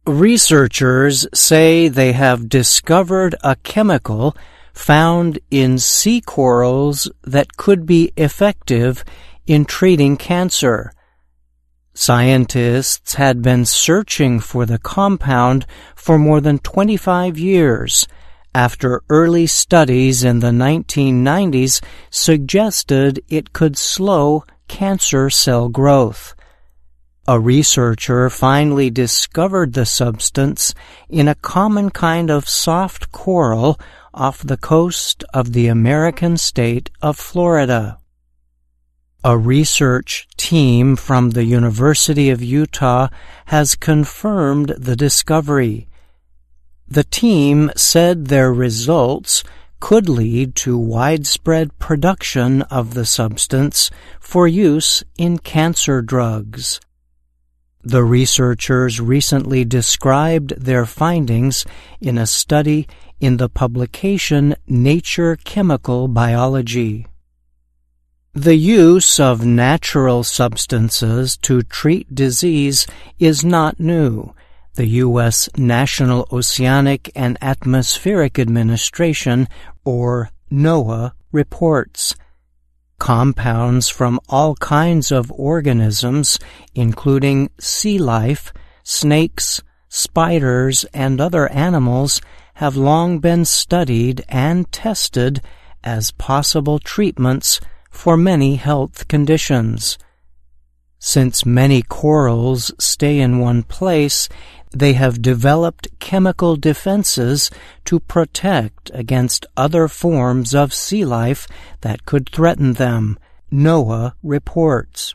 Researchers say they have discovered a chemical found in sea corals that could be effective in treating cancer. Scientists had been searching for the compound for more than 25 years after early studies in the 1990s suggested it could slow cancer cell growth. A researcher finally discovered the substance in a common kind of soft coral off the coast of the American state of Florida. A research team from the University of Utah has confirmed the discovery. The team said their results could lead to widespread production of the substance for use in cancer drugs. The researchers recently described their findings in a study in the publication Nature Chemical Biology. The use of natural substances to treat disease is not new, the U.S. National Oceanic and Atmospheric Administration, or NOAA, reports. Compounds from all kinds of organisms, including sea life, snakes, spiders, and other animals, have long been studied and tested as possible treatments for many health conditions. Since many corals stay in one place, they have developed chemical defenses to protect against other forms of sea life that could threaten them, NOAA reports.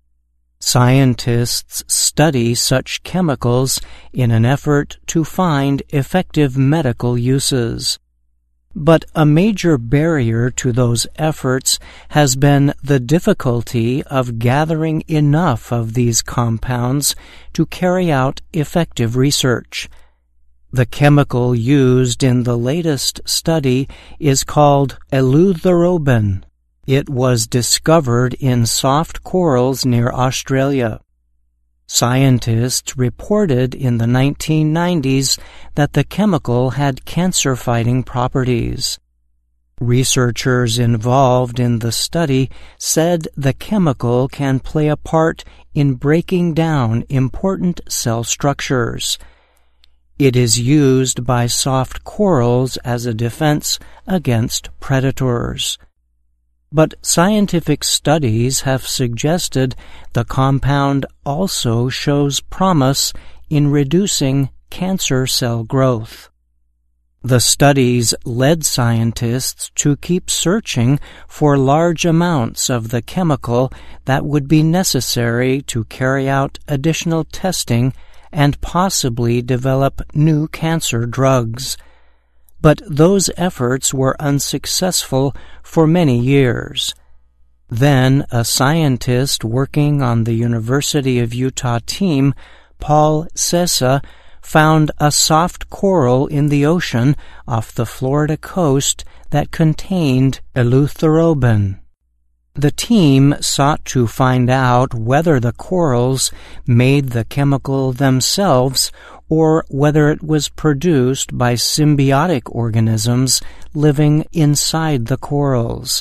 Scientists study such chemicals in an effort to find effective medical uses. But a major barrier to those efforts has been the difficulty of gathering enough of these compounds to carry out effective research. The chemical used in the latest study is called eleutherobin. It was discovered in soft corals near Australia. Scientists reported in the 1990s that the chemical had cancer-fighting properties. Researchers involved in the study said the chemical can play a part in breaking down important cell structures. It is used by soft corals as a defense against predators. But scientific studies have suggested the compound also shows promise in reducing cancer cell growth. The studies led scientists to keep searching for large amounts of the chemical that would be necessary to carry out additional testing and possibly develop new cancer drugs. But those efforts were unsuccessful for many years. Then a scientist working on the University of Utah team, Paul Sessa, found a soft coral in the ocean off the Florida coast that contained eleutherobin. The team sought to find out whether the corals made the chemical themselves or whether it was produced by symbiotic organisms living inside the corals.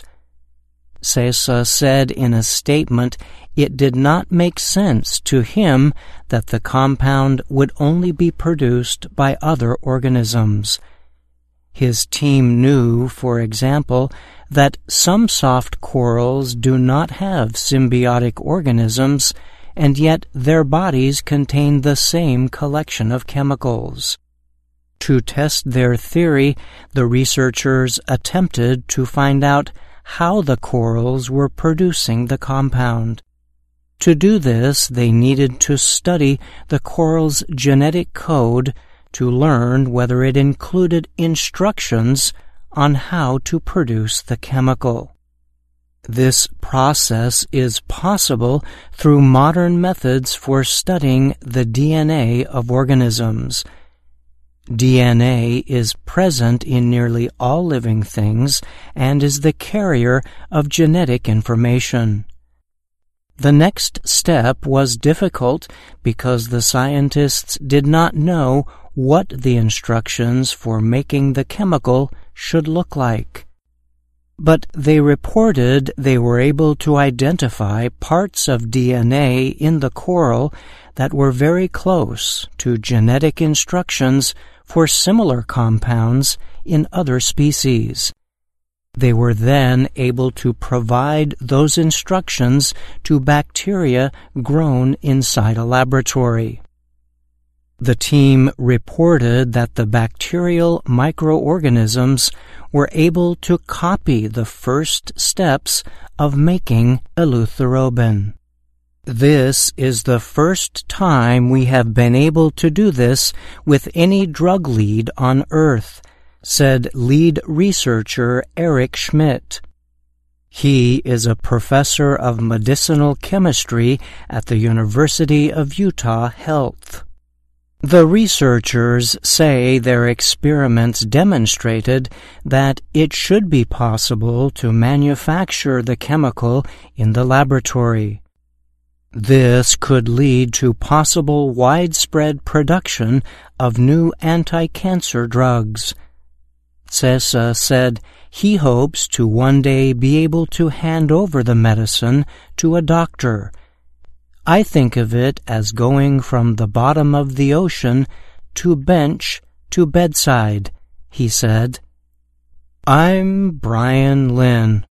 Sessa said in a statement it did not make sense to him that the compound would only be produced by other organisms. His team knew, for example, that some soft corals do not have symbiotic organisms, and yet their bodies contain the same collection of chemicals. To test their theory, the researchers attempted to find out how the corals were producing the compound. To do this, they needed to study the coral's genetic code to learn whether it included instructions on how to produce the chemical. This process is possible through modern methods for studying the DNA of organisms. DNA is present in nearly all living things and is the carrier of genetic information. The next step was difficult because the scientists did not know what the instructions for making the chemical should look like. But they reported they were able to identify parts of DNA in the coral that were very close to genetic instructions for similar compounds in other species. They were then able to provide those instructions to bacteria grown inside a laboratory. The team reported that the bacterial microorganisms were able to copy the first steps of making eleutherobin. This is the first time we have been able to do this with any drug lead on Earth, said lead researcher Eric Schmidt. He is a professor of medicinal chemistry at the University of Utah Health. The researchers say their experiments demonstrated that it should be possible to manufacture the chemical in the laboratory. This could lead to possible widespread production of new anti-cancer drugs. Cessa said he hopes to one day be able to hand over the medicine to a doctor. I think of it as going from the bottom of the ocean to bench to bedside, he said. I'm Brian Lynn.